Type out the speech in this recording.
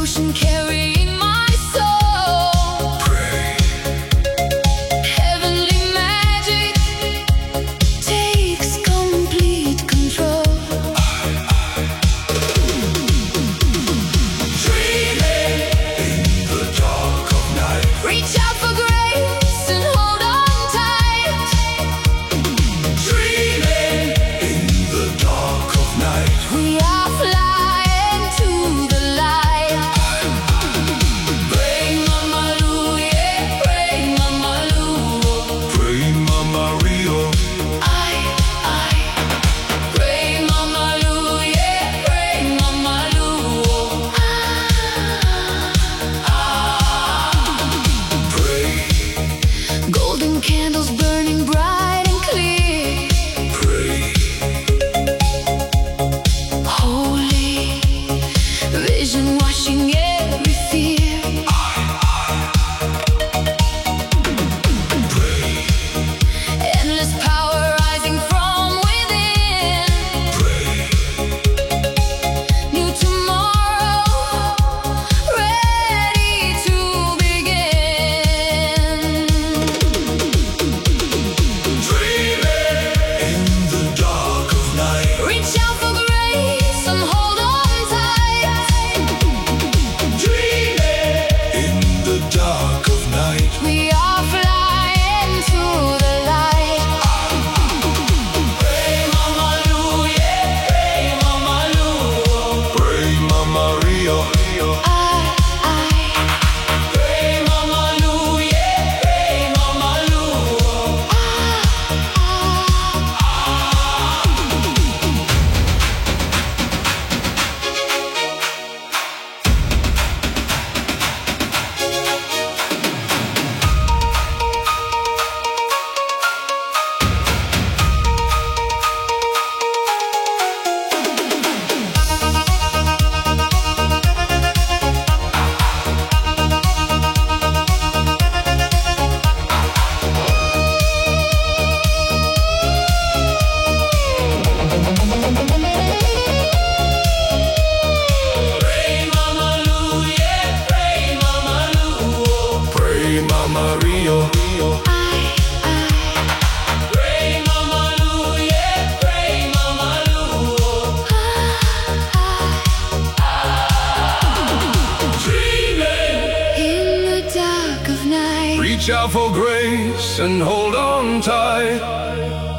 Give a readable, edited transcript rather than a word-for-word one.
ocean carrying my soul. Pray. Heavenly magic takes complete control. Dreaming in the dark of night. Reach out for grace and hold on tight. Dreaming in the dark of night. We are flying to the light. Pray, Mama Lu, yeah, pray, Mama Lu. Pray, Mama Rio. Pray, Mama Lu, yeah, pray, Mama Lu. Pray. Golden candles burning bright and clear. Pray. Holy vision washing every fear. Pray. Endless power rising from within. Pray. New tomorrow ready to begin. Dreaming in the dark of night. Reach out for grace and hold on tight. Dreaming in the dark of night. We are flying to the light. Pray, Mama Lu, yeah, pray, Mama Lu. Pray, Mama Rio. Pray, Mama Lu, yeah, pray, Mama Lu. Pray, Mama Lu, yeah, pray, Mama Lu. Pray, Mama Rio. Pray, Mama Lu, yeah, pray, Mama Lu. Dreaming In the dark of night. Reach out for grace and hold on tight.